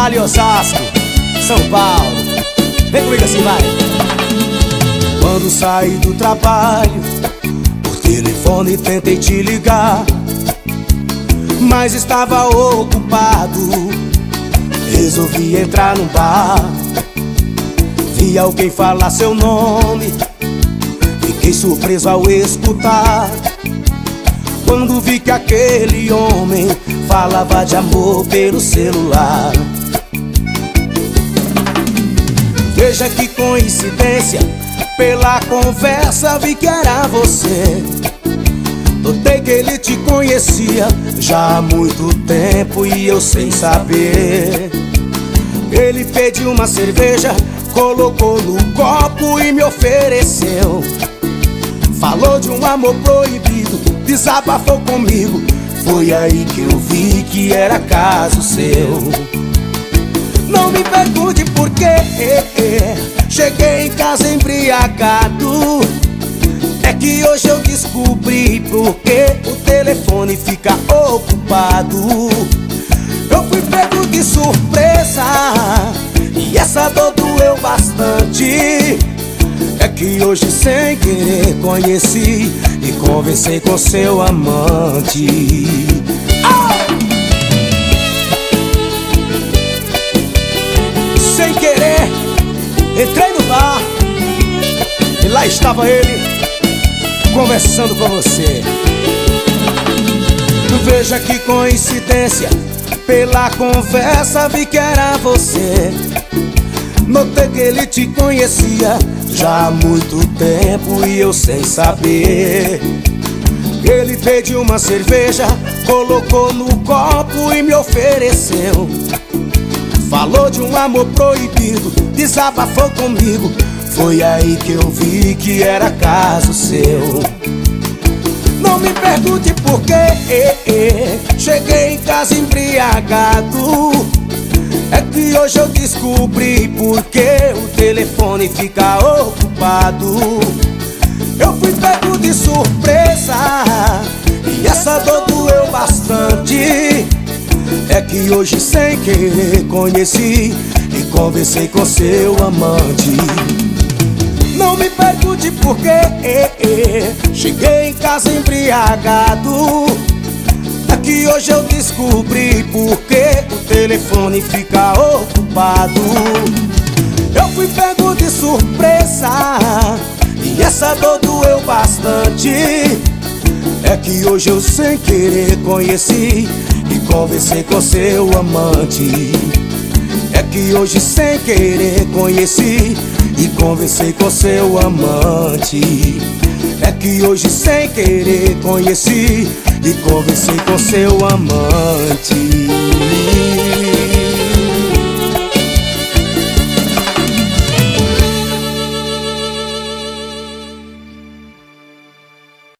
Vale, Osasco, São Paulo. Vem comigo assim, vai. Quando saí do trabalho, por telefone tentei te ligar, mas estava ocupado. Resolvi entrar num bar, vi alguém falar seu nome, fiquei surpreso ao escutar. Quando vi que aquele homem falava de amor pelo celular. Veja que coincidência, pela conversa vi que era você. Notei que ele te conhecia já há muito tempo e eu sem saber. Ele pediu uma cerveja, colocou no copo e me ofereceu. Falou de um amor proibido, desabafou comigo. Foi aí que eu vi que era caso seu. Não me pergunte por quê, cheguei em casa embriagado. É que hoje eu descobri porque o telefone fica ocupado. Eu fui pego de surpresa e essa dor doeu bastante. É que hoje sem querer conheci e conversei com seu amante. Sem querer entrei no bar e lá estava ele conversando com você. Veja que coincidência, pela conversa vi que era você. Notei que ele te conhecia já há muito tempo e eu sem saber. Ele pediu uma cerveja, colocou no copo e me ofereceu. Falou de um amor proibido, desabafou comigo. Foi aí que eu vi que era caso seu. Não me pergunte por quê, cheguei em casa embriagado. É que hoje eu descobri porque o telefone fica ocupado. Eu fui pego de surpresa e essa dor doeu bastante. É que hoje sem querer conheci e conversei com seu amante. Não me pergunte por quê, cheguei em casa embriagado. É que hoje eu descobri porque o telefone fica ocupado. Eu fui pego de surpresa e essa dor doeu bastante. É que hoje eu sem querer conheci e conversei com seu amante. É que hoje sem querer conheci e conversei com seu amante. É que hoje sem querer conheci e conversei com seu amante.